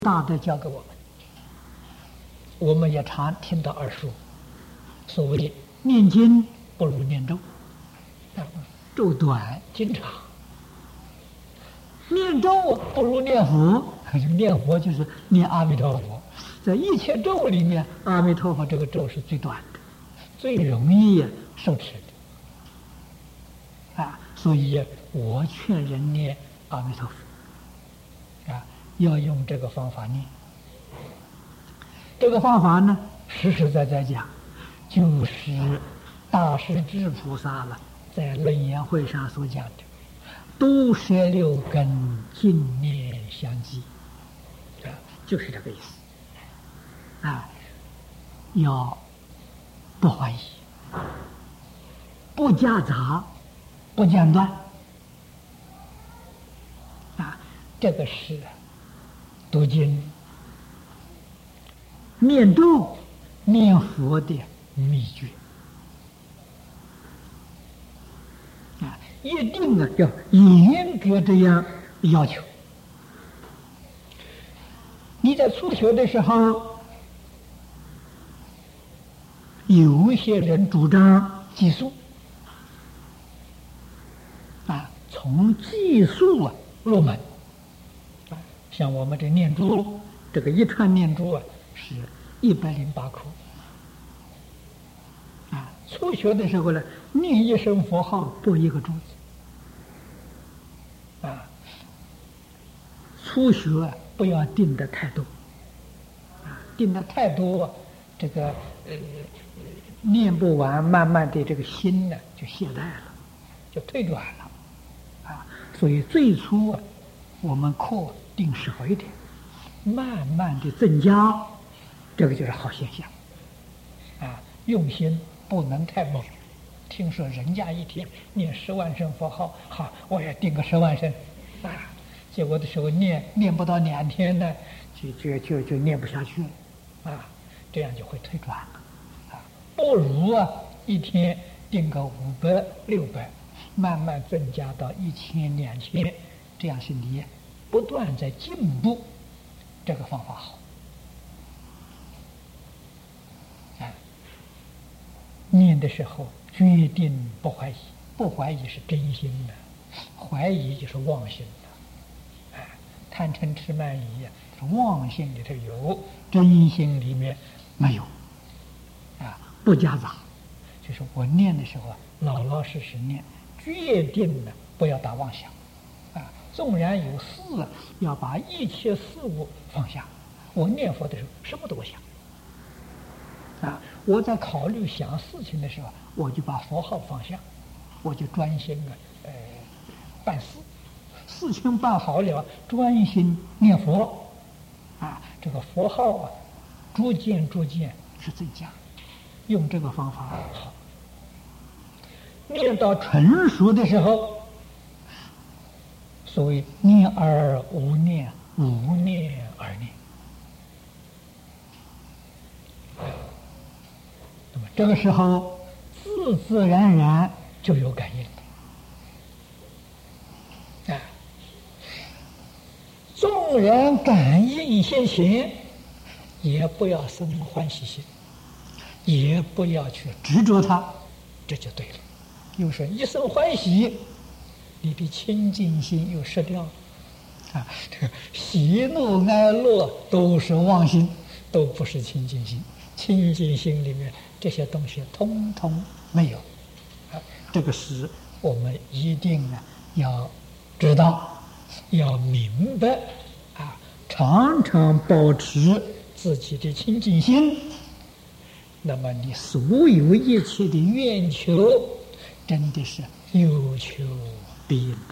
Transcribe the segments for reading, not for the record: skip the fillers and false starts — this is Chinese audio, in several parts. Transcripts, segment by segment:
大德教给我们，我们也常听到耳熟，所谓的念经不如念咒，咒短经长；念咒不如念佛，念佛就是念阿弥陀佛。在一切咒里面，阿弥陀佛这个咒是最短的，最容易受持的。所以我劝人念阿弥陀佛。要用这个方法念。这个方法呢，实实在在讲，就是大势至菩萨了，在论言会上所讲的“都摄六根，净念相继”，就是这个意思。要不怀疑，不夹杂，不间断。这个是读经、念咒、念佛的秘诀一定要严格这样要求。你在初学的时候，有一些人主张计数从计数入门。像我们这念珠，这个一串念珠是108颗。初学的时候呢，念一声佛号拨一个珠子。初学不要定得太多，定得太多，这个念不完，慢慢的这个心呢就懈怠了，就退转了。所以最初我们课定少一点，慢慢的增加，这个就是好现象。用心不能太猛。听说人家一天念10万声佛号，好，我也定个10万声，结果的时候念不到2天呢，就念不下去了，这样就会退转了。不如一天定个500、600，慢慢增加到1000、2000，这样是你不断在进步，这个方法好。念的时候决定不怀疑，不怀疑是真心的，怀疑就是妄心的。贪嗔痴慢疑是妄心里头有，真心里面没有。不夹杂，就是我念的时候老老实实念，决定了不要打妄想。纵然有事，要把一切事物放下。我念佛的时候什么都不想。我在考虑想事情的时候，我就把佛号放下，我就专心办事。事情办好了，专心念佛。这个佛号逐渐是增加。用这个方法好。念到纯熟的时候，所谓念而无念，无念而念。那么这个时候自自然然就有感应。纵然感应现前，也不要生欢喜心，也不要去执着它，这就对了。又说一生欢喜，你的清净心又失掉了。这个喜怒哀乐都是妄心，都不是清净心。清净心里面这些东西通通没有。这个是我们一定要知道，要明白。常常保持自己的清净心，那么你所有一切的愿求真的是有求必应。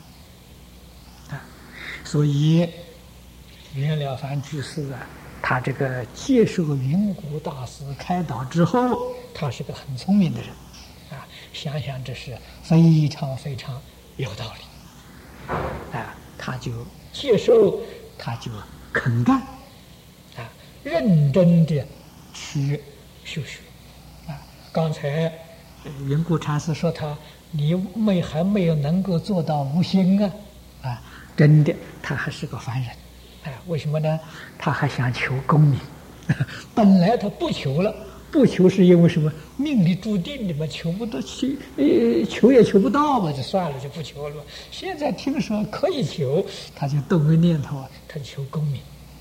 所以袁了凡居士他这个接受云谷大师开导之后，他是个很聪明的人想想这是非常非常有道理他就接受，他就肯干认真的去修学刚才云谷禅师说你还没有能够做到无心真的他还是个凡人为什么呢？他还想求功名，本来他不求了，不求是因为什么？命里注定的嘛，求不到，求也求不到嘛，就算了，就不求了。现在听说可以求，他就动个念头啊，他求功名。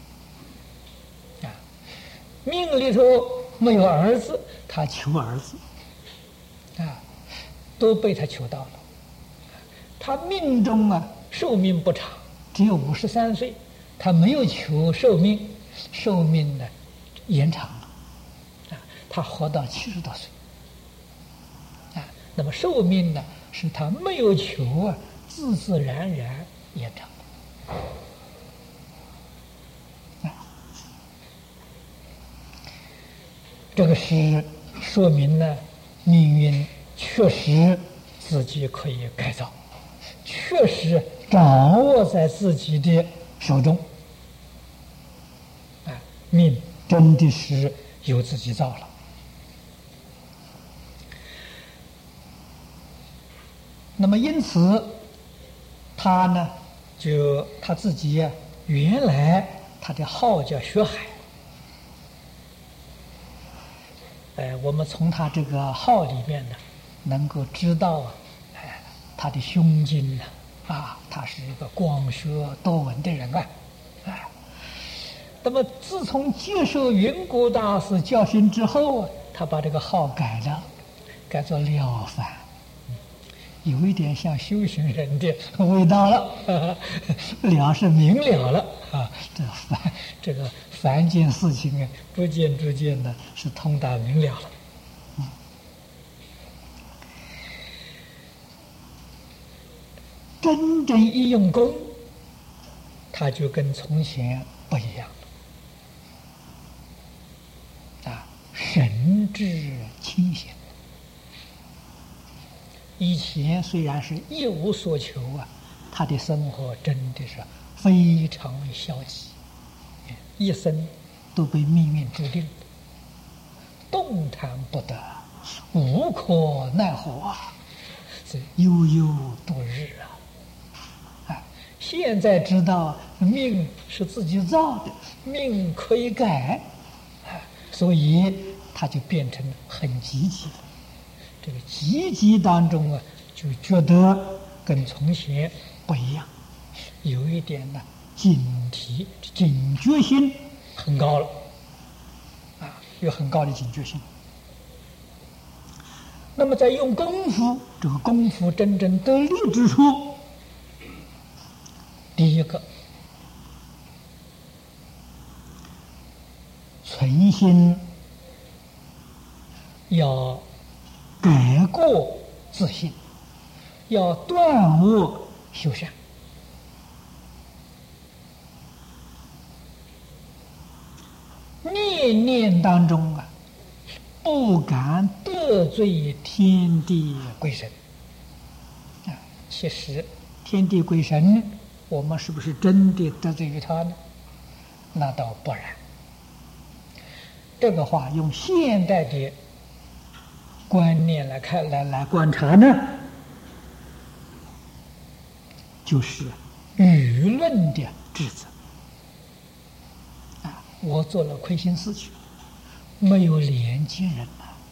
命里头没有儿子，他求儿子，都被他求到了。他命中寿命不长，只有53岁，他没有求寿命，寿命呢延长了，他活到70多岁，那么寿命呢是他没有求自自然然延长的。这个是说明呢，命运确实自己可以改造，确实掌握在自己的手中。命真的是由自己造了。那么因此，他呢，他自己原来他的号叫学海。我们从他这个号里面呢，能够知道他的胸襟呢，他是一个广学多闻的人那么自从接受云谷大师教训之后他把这个号改了，改作了凡，有一点像修行人的味道了。了是明了了这个凡间事情逐渐的是通达明了了。真正一用功，他就跟从前不一样了，神志清醒。以前虽然是一无所求他的生活真的是非常消极，一生都被命运注定的，动弹不得，无可奈何是悠悠度日现在知道命是自己造的，命可以改所以他就变成很积极。这个积极当中就觉得跟从前不一样，有一点呢警觉心很高了有很高的警觉性。那么在用功夫，这个功夫真正得力之处，第一个存心要改过自新，要断恶修善。念念当中不敢得罪天地鬼神其实天地鬼神我们是不是真的得罪于他呢？那倒不然。这个话用现代的观念来看来观察呢，就是舆论的指责我做了亏心事情，没有连接人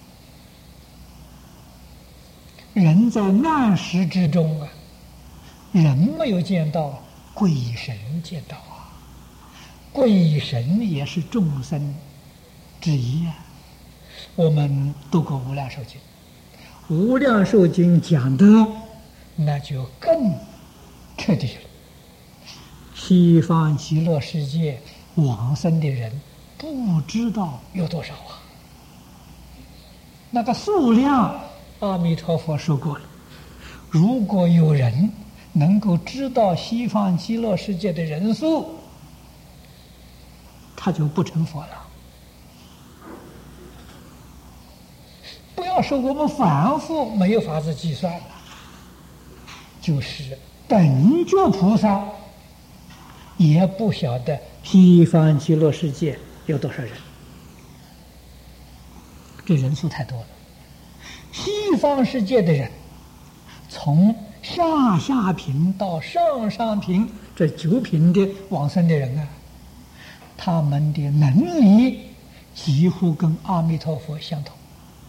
人在暗识之中人没有见到，鬼神见到鬼神也是众生之一我们读过《无量寿经》，《无量寿经》讲的那就更彻底了。西方极乐世界往生的人不知道有多少那个数量阿弥陀佛说过了，如果有人能够知道西方极乐世界的人数，他就不成佛了。不要说我们凡夫没有法子计算了，就是等觉菩萨也不晓得西方极乐世界有多少人，这人数太多了。西方世界的人从下品到上品这9品的往生的人他们的能力几乎跟阿弥陀佛相同。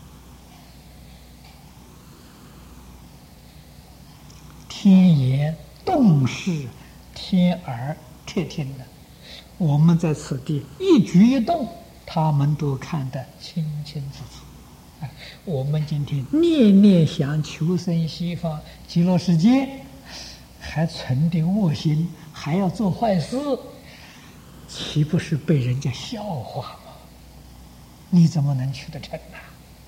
天眼洞视，天耳彻听的，我们在此地一举一动，他们都看得清清楚楚。我们今天念念想求生西方极乐世界，还存的恶心，还要做坏事，岂不是被人家笑话吗？你怎么能去得成呢？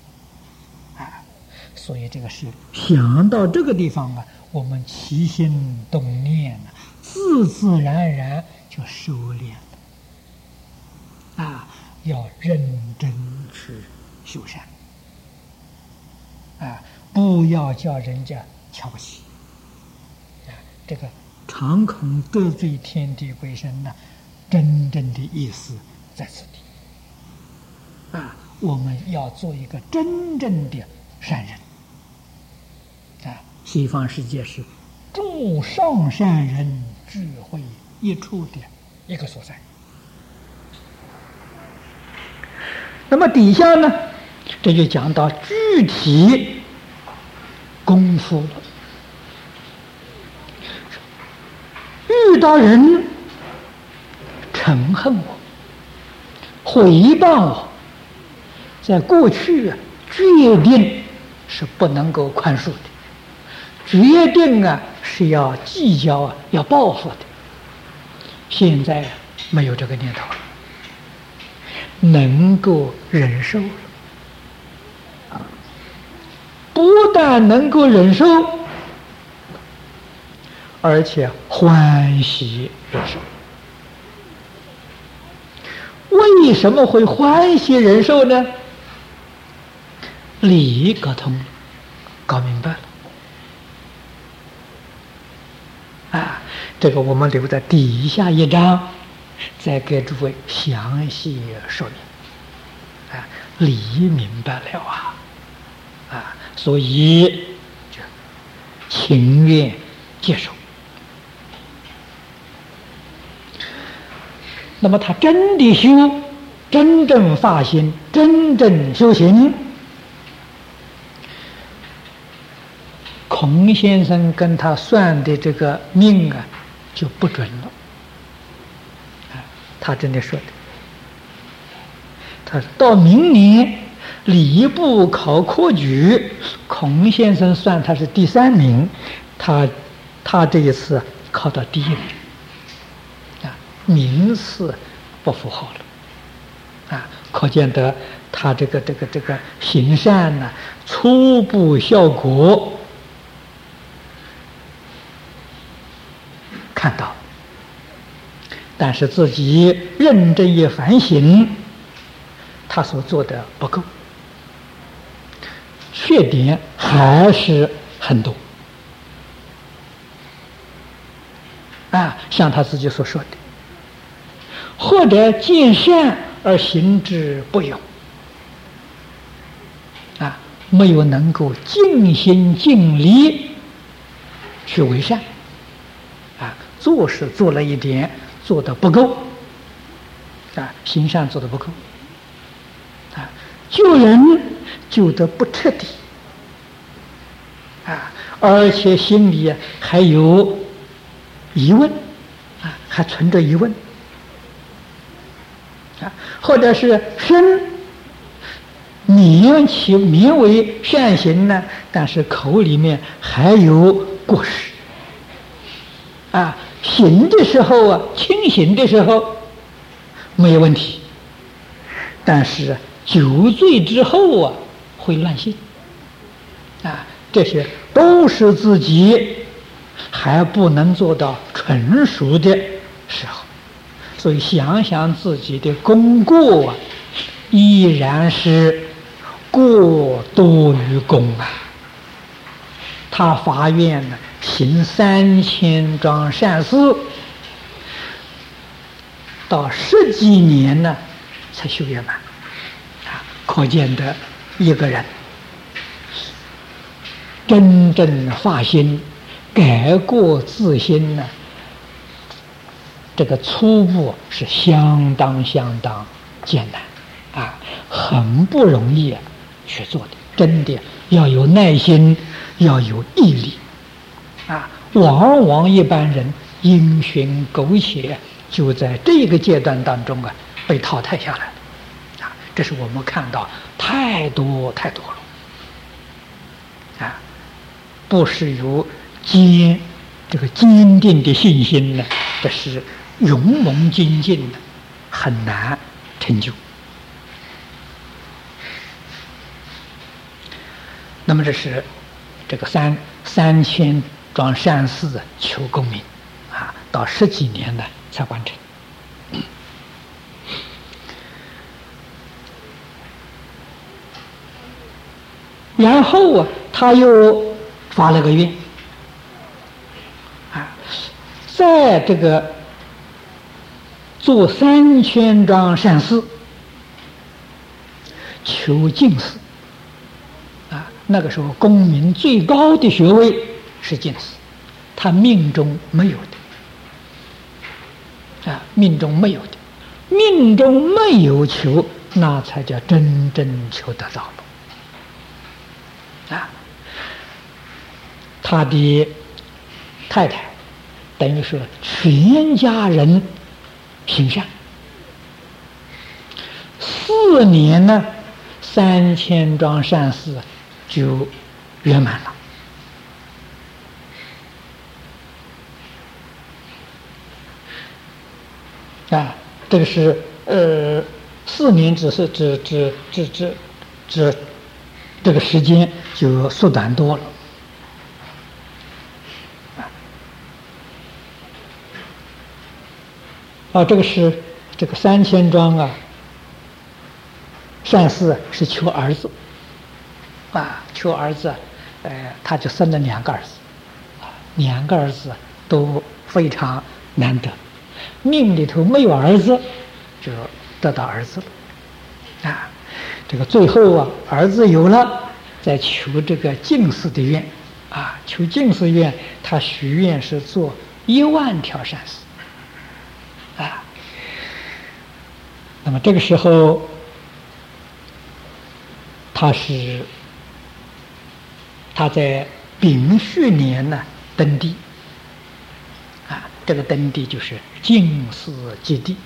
所以这个是想到这个地方啊，我们起心动念自自然然就收敛了。要认真去修善。不要叫人家瞧不起。这个常恐得罪天地鬼神呢，真正的意思在此地。我们要做一个真正的善人。西方世界是诸上善人智慧一处的一个所在。那么底下呢，这就讲到具体功夫了。遇到人嗔恨我、诽谤我，在过去决定是不能够宽恕的，决定是要计较要报复的。现在没有这个念头了，能够忍受了。不但能够忍受，而且欢喜忍受。为什么会欢喜忍受呢？理搞通了，搞明白了。这个我们留在底下一章，再给诸位详细说明。理明白了所以就情愿接受。那么他真的修，真正发心，真正修行，孔先生跟他算的这个命就不准了。他真的说的，他说到明年礼部考科举，孔先生算他是第3名，他这一次考到第1名，名次不符合了，可见得他这个行善初步效果看到，但是自己认真一反省，他所做的不够，缺点还是很多。像他自己所说的，或者见善而行之不勇，没有能够尽心尽力去为善，做事做了一点，做得不够，行善做得不够，救人救得不彻底，而且心里还有疑问，还存着疑问，或者是身名为善行呢，但是口里面还有过失，行的时候清醒的时候没有问题，但是酒醉之后会乱性，这些都是自己还不能做到纯熟的时候。所以想想自己的功过依然是过多于功他发愿行3000桩善事，到10几年才修圆满，可见得一个人真正发心改过自新这个初步是相当艰难啊，很不容易去做的，真的要有耐心，要有毅力啊。往往一般人因循苟且，就在这个阶段当中被淘汰下来了啊。这是我们看到太多了啊，不是有这个坚定的信心呢，这是勇猛精进的，很难成就。那么这是这个三千桩善事求功名啊，到10几年呢才完成。然后他又发了个愿啊，在这个做3000桩善事，求进士啊。那个时候功名最高的学位是进士，他命中没有的啊，命中没有求，那才叫真正求得到了啊。他的太太等于说全家人行善，4年呢，3000桩善事就圆满了啊。这个是4年，只是这个时间就缩短多了啊。这个是这个3000桩啊，善事是求儿子啊，求儿子，他就生了2个儿子啊，2个儿子都非常难得，命里头没有儿子，就得到儿子了啊。这个最后啊，儿子有了，再求这个进士的愿啊，求进士愿，他许愿是做10000条善事啊。那么这个时候，他在丙戌年呢登第啊，这个登第就是进士及第，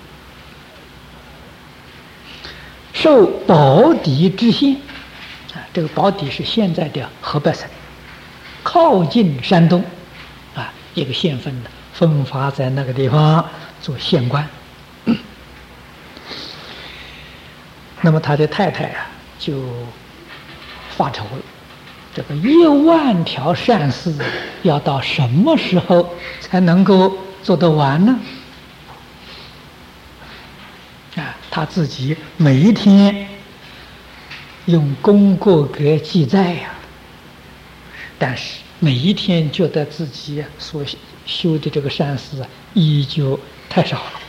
受宝坻知县啊。这个宝坻是现在的河北省，靠近山东啊，一个县份的分发在那个地方做县官。那么他的太太啊就发愁了，这个10000条善事要到什么时候才能够做得完呢？啊，他自己每一天用功过格记载呀，但是每一天觉得自己所修的这个善事依旧太少了。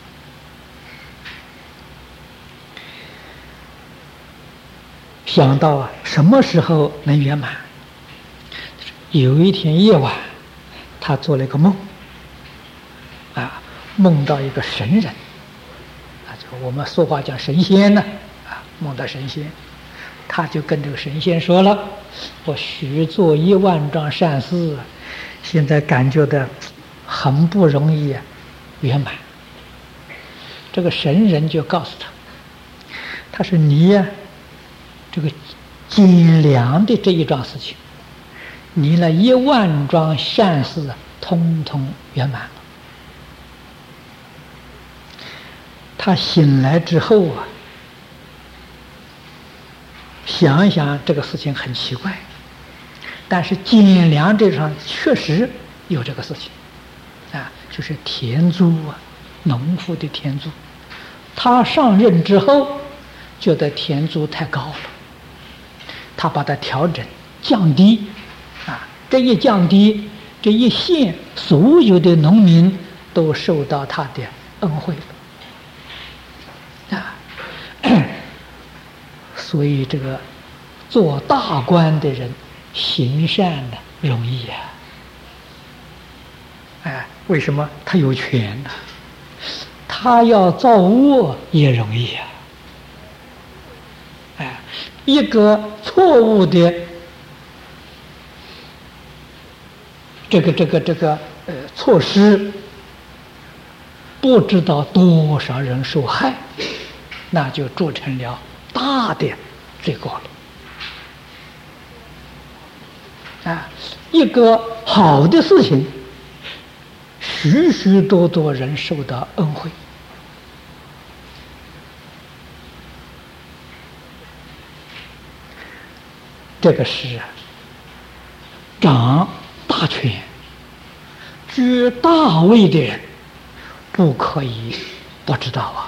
想到啊，什么时候能圆满？有一天夜晚，他做了一个梦，啊，梦到一个神人，啊，就我们俗话讲神仙呢，啊，梦到神仙，他就跟这个神仙说了：“我许做10000桩善事，现在感觉到很不容易圆满。”这个神人就告诉他：“他说你呀。这个减量的这一桩事情，你那10000桩善事通通圆满了。”他醒来之后啊，想一想这个事情很奇怪，但是减粮这上确实有这个事情啊，就是田租啊，农夫的田租，他上任之后觉得田租太高了，他把它调整降低啊，这一降低，这一县所有的农民都受到他的恩惠了啊。所以这个做大官的人行善呢容易啊，为什么？他有权呢他要造恶也容易呀。一个错误的这个措施，不知道多少人受害，那就铸成了大的罪过了。一个好的事情，许许多多人受到恩惠。这个是掌大权、居大位的人不可以不知道啊。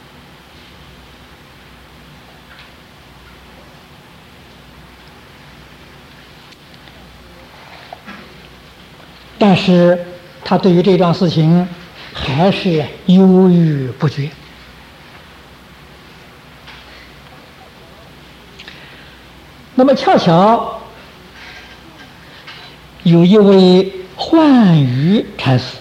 但是他对于这桩事情还是犹豫不决。那么恰巧有一位幻语禅师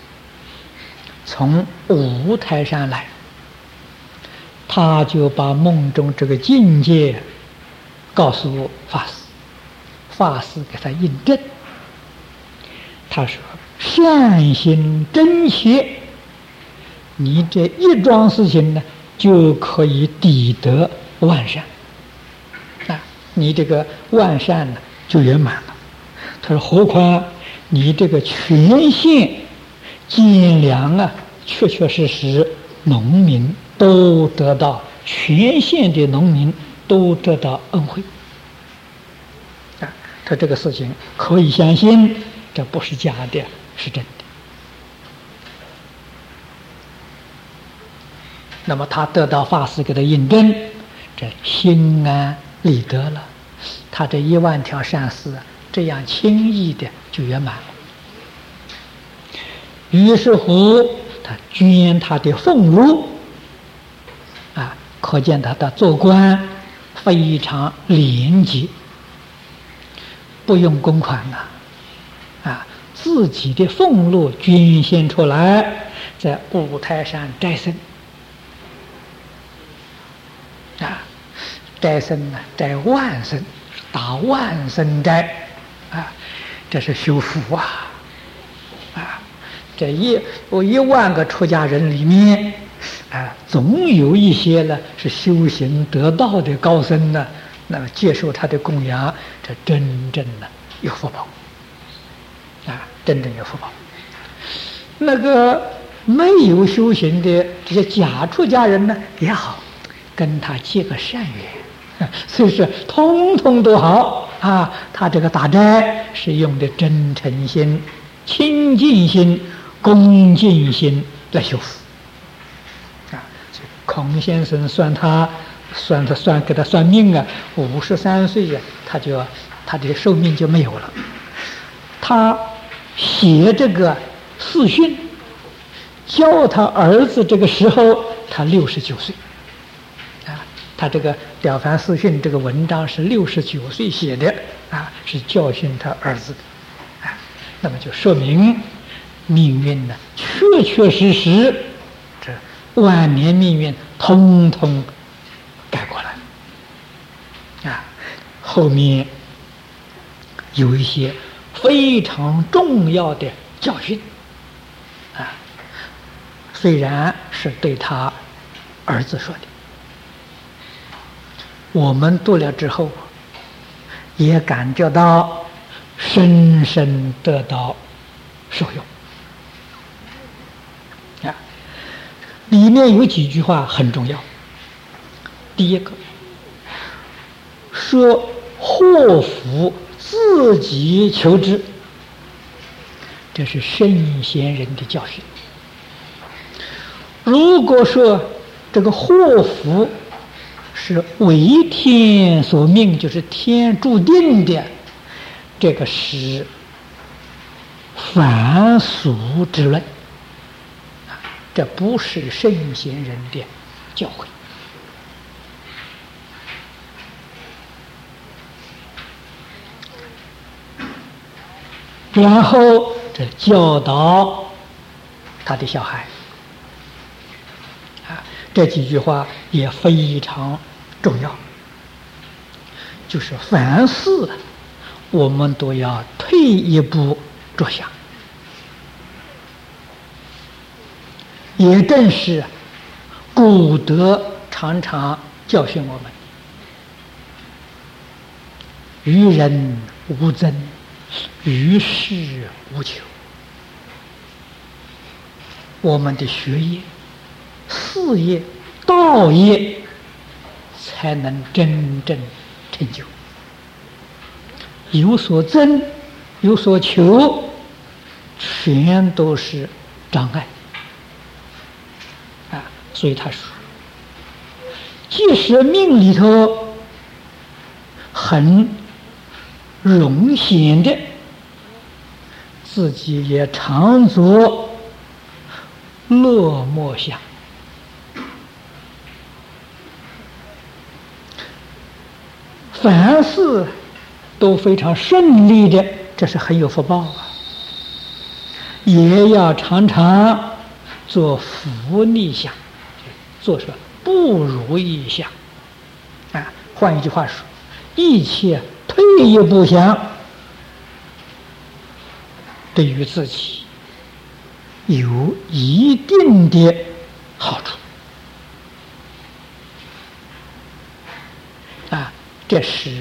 从五台山来，他就把梦中这个境界告诉法师，法师给他印证。他说：善心真切，你这一桩事情呢，就可以抵得万善。你这个万善呢就圆满了。他说：何况你这个全县兼粮啊，确确实实农民都得到，全县的农民都得到恩惠。他这个事情可以相信，这不是假的，是真的。那么他得到法师给他印证，这心安理得了，他这10000条善事这样轻易的就圆满了。于是乎，他捐他的俸禄，可见他的做官非常廉洁，不用公款自己的俸禄捐献出来，在五台山斋僧。斋僧呢，斋万僧，打万僧斋，这是修福这10000个出家人里面，总有一些呢是修行得道的高僧呢，那么接受他的供养，这真正的有福报真正有福报。那个没有修行的这些假出家人呢也好，跟他结个善缘，所以说通通都好他这个打斋是用的真诚心、清净心、恭敬心来修福孔先生给他算命53岁他的寿命就没有了。他写这个四训教他儿子这个时候，他69岁他这个《了凡四训》这个文章是69岁写的是教训他儿子的那么就说明命运呢，确确实实这晚年命运通通改过来后面有一些非常重要的教训虽然是对他儿子说的，我们读了之后也感觉到深深得到受用里面有几句话很重要。第一个说祸福自己求之，这是圣贤人的教训。如果说这个祸福是为天所命，就是天注定的，这个是凡俗之论这不是圣贤人的教诲。然后这教导他的小孩这几句话也非常重要，就是凡事我们都要退一步着想。也正是古德常常教训我们：于人无争，于事无求。我们的学业、事业、道业才能真正成就。有所争，有所求，全都是障碍。所以他说，即使命里头很荣显的，自己也常作乐莫想。凡事都非常顺利的，这是很有福报啊。也要常常做福逆想，做什么不如意想啊？换一句话说，一切退一步想，对于自己有一定的好处啊，这是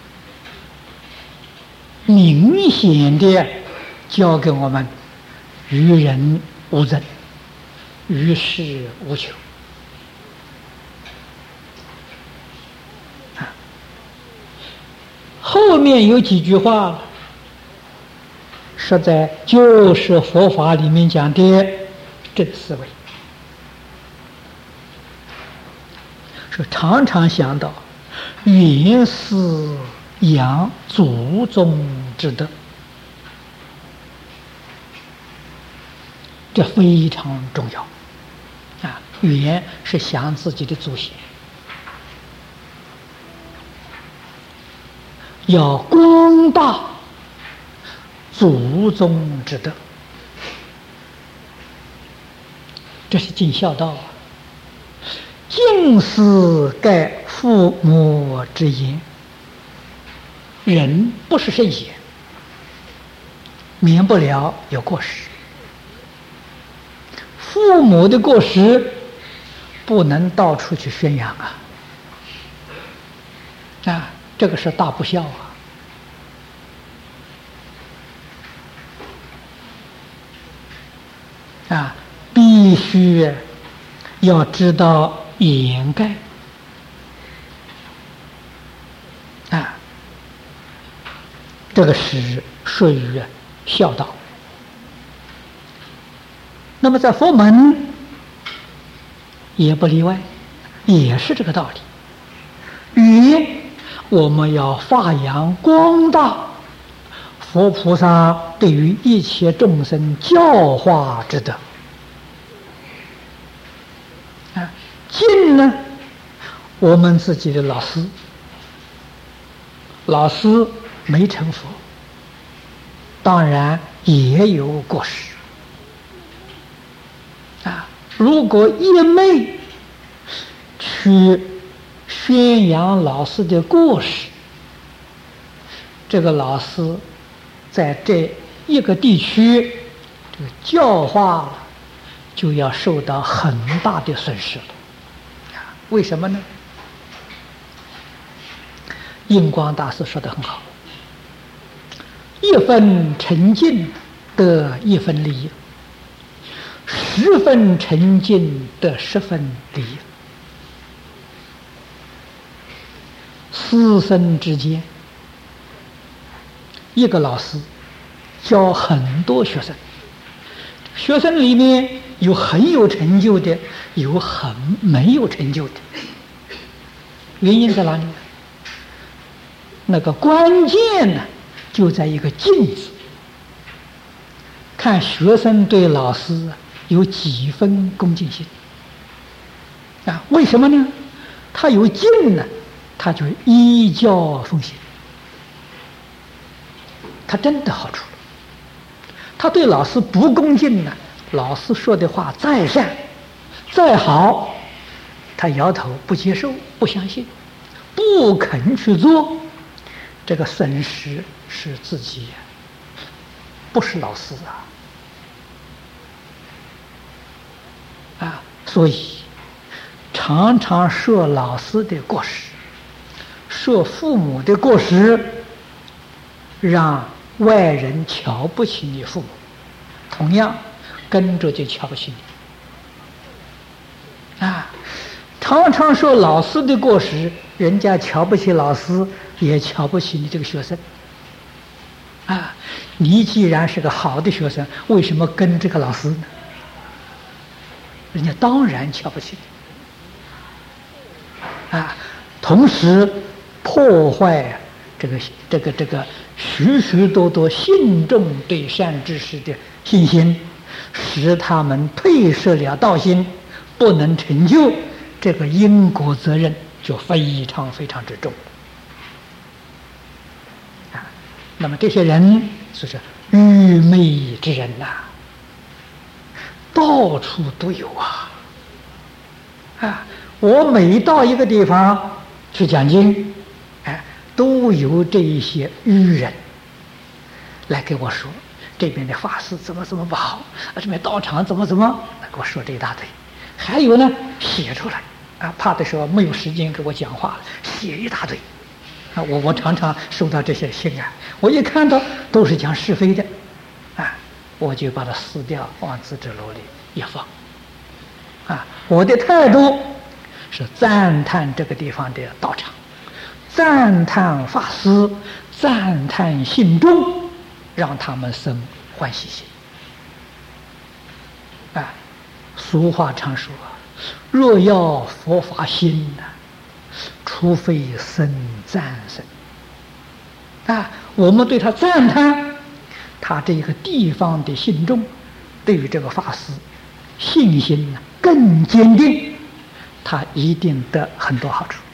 明显的教给我们：于人无争，于事无求。后面有几句话，实在就是佛法里面讲的正思维，是常常想到原是养祖宗之德，这非常重要啊！原是想自己的祖先，要光大祖宗之德，这是尽孝道啊！敬事盖父母之言，人不是圣贤，免不了有过失。父母的过失不能到处去宣扬啊！这个是大不孝啊！必须要知道掩盖啊！这个是属于孝道。那么在佛门也不例外，也是这个道理。与我们要发扬光大佛菩萨对于一切众生教化之德啊。敬呢，我们自己的老师没成佛，当然也有过失啊。如果一昧去宣扬老师的过失，这个老师在这一个地区这个教化了，就要受到很大的损失了。为什么呢？印光大师说得很好，一分沉静得一分利益，10分沉静得10分利益。师生之间，一个老师教很多学生，学生里面有很有成就的，有很没有成就的。原因在哪里？那个关键呢，就在一个敬字。看学生对老师有几分恭敬心啊？为什么呢？他有敬呢，他就依教奉行，他真的好处。他对老师不恭敬呢，老师说的话再善再好， 他摇头不接受，不相信，不肯去做。这个损失是自己，不是老师啊！所以常常说老师的过失，说父母的过失，让外人瞧不起你父母，同样跟着就瞧不起你啊！常常说老师的过失，人家瞧不起老师，也瞧不起你这个学生啊！你既然是个好的学生，为什么跟这个老师呢？人家当然瞧不起你啊！同时破坏这个许许多多信众对善知识的信心，使他们退失了道心，不能成就，这个因果责任就非常非常之重啊！那么这些人就是愚昧之人到处都有啊！我每到一个地方去讲经，都有这一些愚人来给我说，这边的法师怎么不好，这边道场怎么，来给我说这一大堆。还有呢，写出来怕的时候没有时间给我讲话了，写一大堆我常常收到这些信我一看到都是讲是非的我就把它撕掉，往自制楼里一放我的态度是赞叹这个地方的道场，赞叹法师，赞叹信众，让他们生欢喜心俗话常说，若要佛法心除非生赞声我们对他赞叹，他这个地方的信众对于这个法师信心更坚定，他一定得很多好处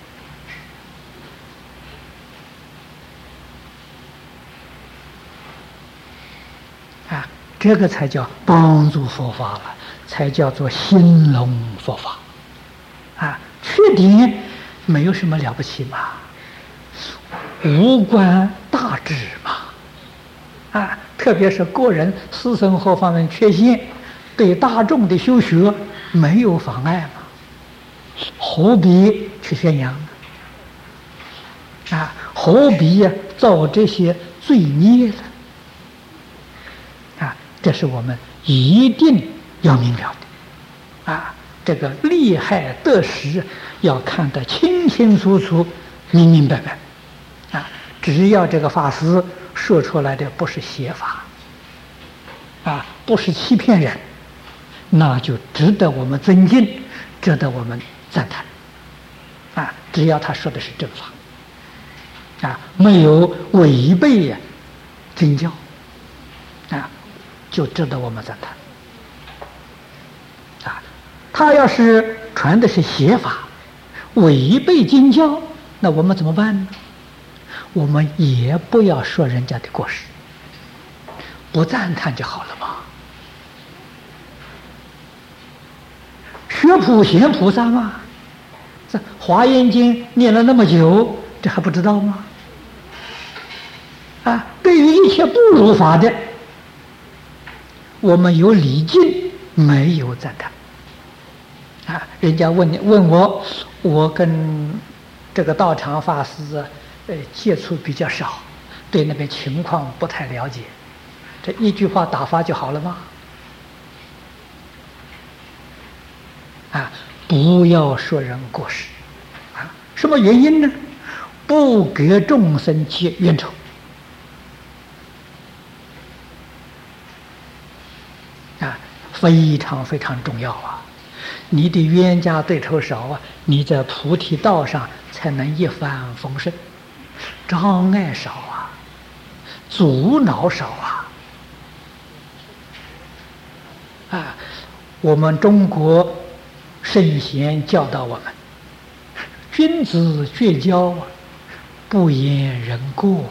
这个才叫帮助佛法了，才叫做兴隆佛法确定没有什么了不起嘛，无关大智嘛特别是个人私生活方面缺陷，对大众的修学没有妨碍嘛，何必去宣扬何必造这些罪孽呢这是我们一定要明了的这个利害得失要看得清清楚楚、明明白白只要这个法师说出来的不是邪法不是欺骗人，那就值得我们尊敬，值得我们赞叹只要他说的是正法没有违背经教就值得我们赞叹他要是传的是邪法，违背经教，那我们怎么办呢？我们也不要说人家的过失，不赞叹就好了嘛。学普贤菩萨嘛，这《华严经》念了那么久，这还不知道吗？对于一切不如法的，我们有礼敬，没有赞叹人家问我，我跟这个道场法师接触比较少，对那边情况不太了解，这一句话打发就好了吗？不要说人过失什么原因呢？不给众生结冤仇非常非常重要你的冤家对头少你在菩提道上才能一帆风顺，障碍少阻挠少我们中国圣贤教导我们，君子绝交不言人过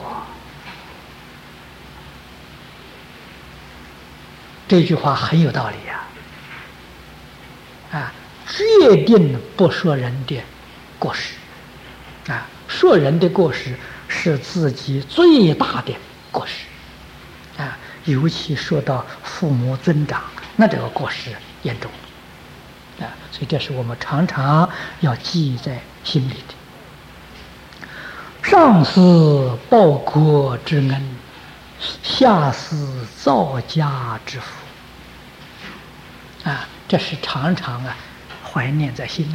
这句话很有道理决定不说人的过失啊！说人的过失是自己最大的过失啊！尤其说到父母尊长，那这个过失严重啊！所以这是我们常常要记在心里的。上思报国之恩，下思造家之福啊！这是常常怀念在心里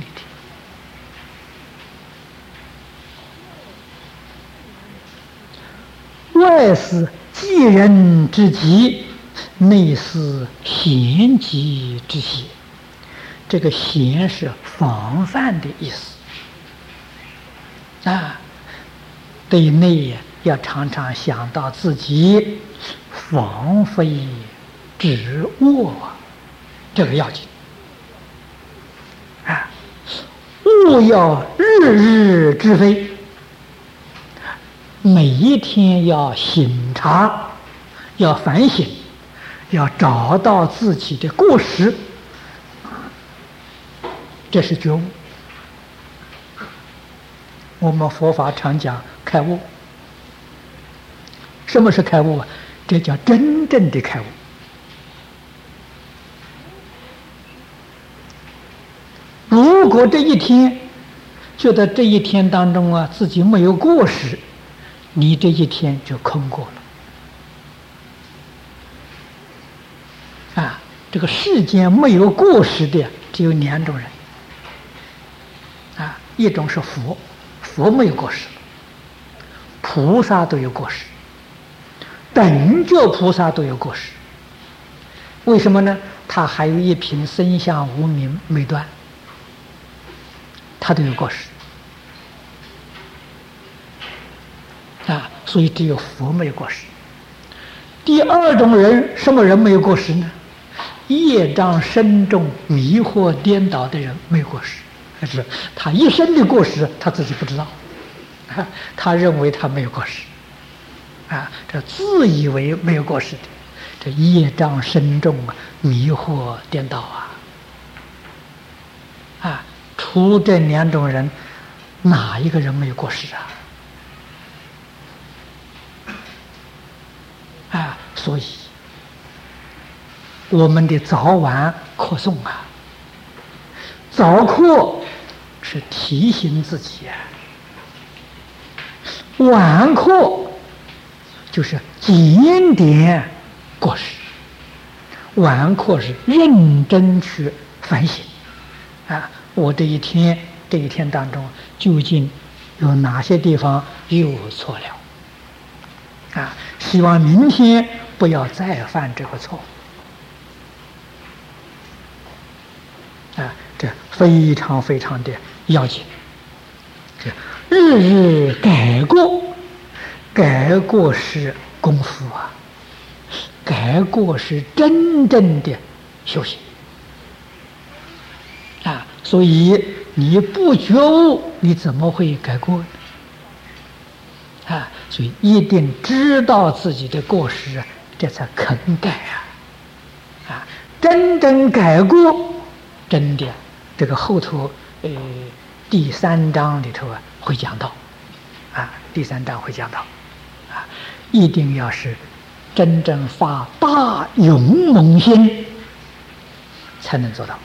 的。外思济人之急，内思贤己之邪。这个贤是防范的意思啊，对内要常常想到自己防非止恶，这个要紧啊！勿要日日之非，每一天要省察，要反省，要找到自己的过失，这是觉悟。我们佛法常讲开悟，什么是开悟啊？这叫真正的开悟。如果这一天觉得这一天当中自己没有过失，你这一天就空过了啊！这个世间没有过失的只有两种人啊，一种是佛，佛没有过失，菩萨都有过失，等觉菩萨都有过失。为什么呢？他还有一品身相无明没断，他都有过失啊，所以只有佛没有过失。第二种人，什么人没有过失呢？业障深重、迷惑颠倒的人没有过失，是他一生的过失他自己不知道，他认为他没有过失啊，这自以为没有过失的，这业障深重迷惑颠倒啊！除这两种人，哪一个人没有过失啊？所以我们的早晚课诵早课是提醒自己晚课就是检点过失。晚课是认真去反省我这一天当中究竟有哪些地方又错了希望明天不要再犯这个错这非常非常的要紧。这日日改过，改过是功夫改过是真正的修行所以你不觉悟，你怎么会改过呢？所以一定知道自己的过失，这才肯改真正改过，真的这个后头第3章里头会讲到第3章会讲到一定要是真正发大勇猛心才能做到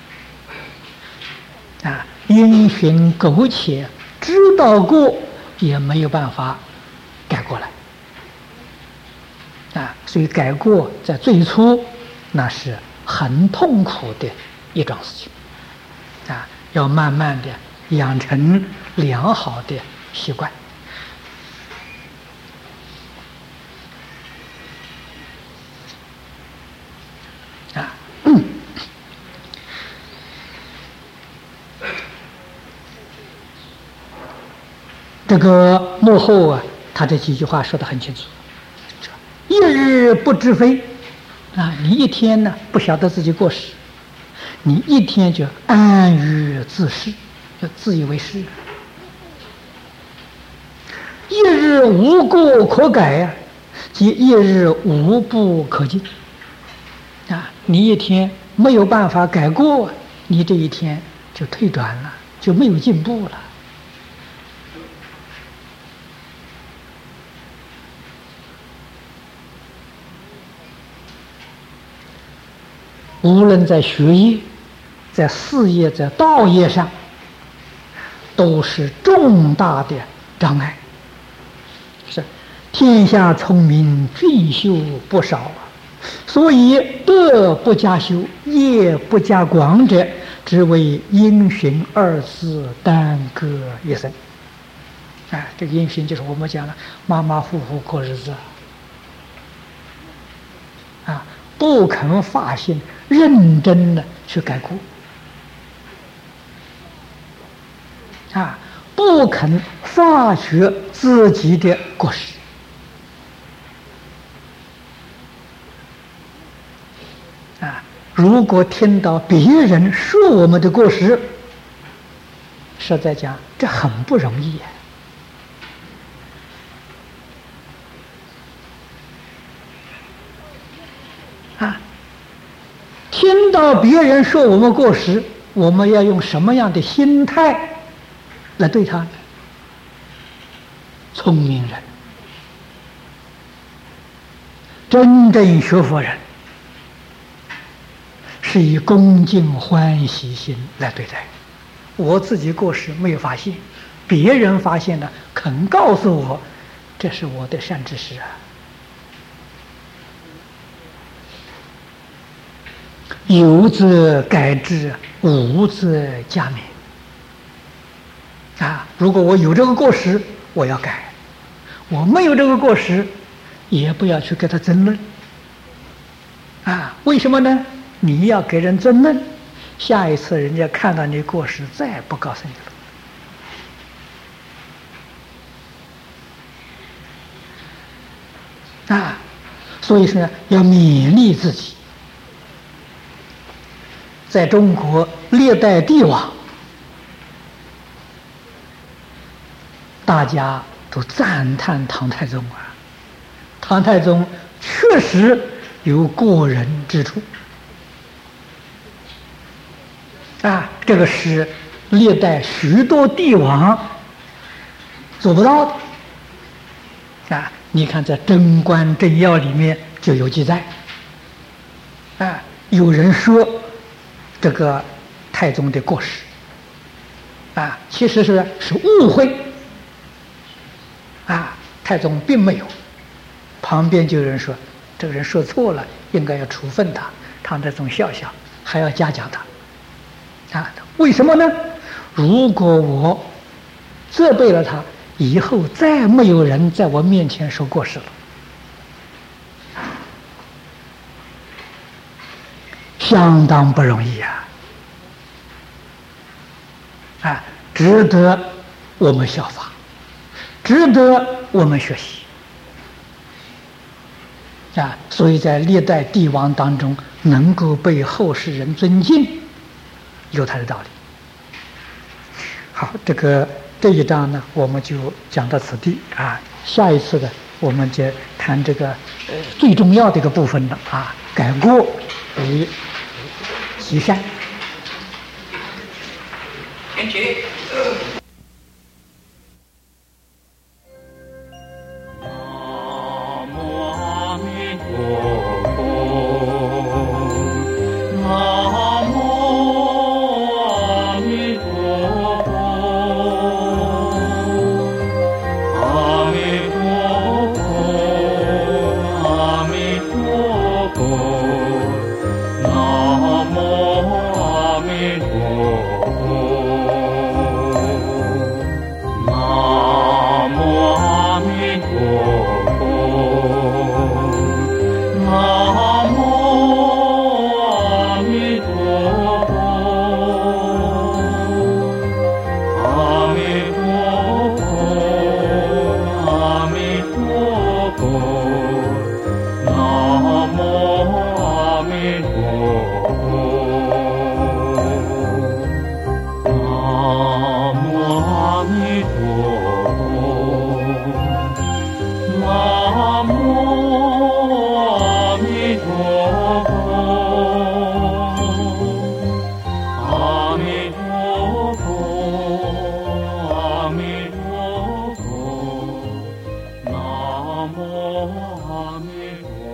因循苟且知道过也没有办法改过来所以改过在最初那是很痛苦的一桩事情要慢慢的养成良好的习惯这个幕后他这几句话说得很清楚，一日不知非你一天呢不晓得自己过失，你一天就安于自是，就自以为是。一日无过可改即一日无不可进你一天没有办法改过， 你这一天就退转了，就没有进步了。无论在学业、在事业、在道业上，都是重大的障碍。是天下聪明俊秀不少啊，所以德不加修，业不加广者，只为因循二字，耽搁一生。这个因循就是我们讲的马马虎虎过日子啊，不肯发心认真的去改过啊，不肯发觉自己的过失啊。如果听到别人说我们的过失，实在讲这很不容易听到别人说我们过失，我们要用什么样的心态来对他呢？聪明人，真正学佛人，是以恭敬欢喜心来对待。我自己过失没有发现，别人发现了，肯告诉我，这是我的善知识啊。有则改之，无则加勉如果我有这个过失，我要改；我没有这个过失，也不要去跟他争论为什么呢？你要给人争论，下一次人家看到你过失，再也不告诉你了所以说要勉励自己。在中国历代帝王，大家都赞叹唐太宗唐太宗确实有过人之处这个是历代许多帝王做不到的你看在《贞观政要》里面就有记载有人说这个太宗的过失其实是误会太宗并没有。旁边就有人说这个人说错了，应该要处分他。唐太宗笑笑，还要嘉奖他为什么呢？如果我责备了他，以后再没有人在我面前说过失了。相当不容易值得我们效法，值得我们学习所以在历代帝王当中，能够被后世人尊敬，有他的道理。好，这一章呢，我们就讲到此地下一次呢，我们就谈这个最重要的一个部分了改过为积善。连结。 南无阿弥陀佛。 阿弥陀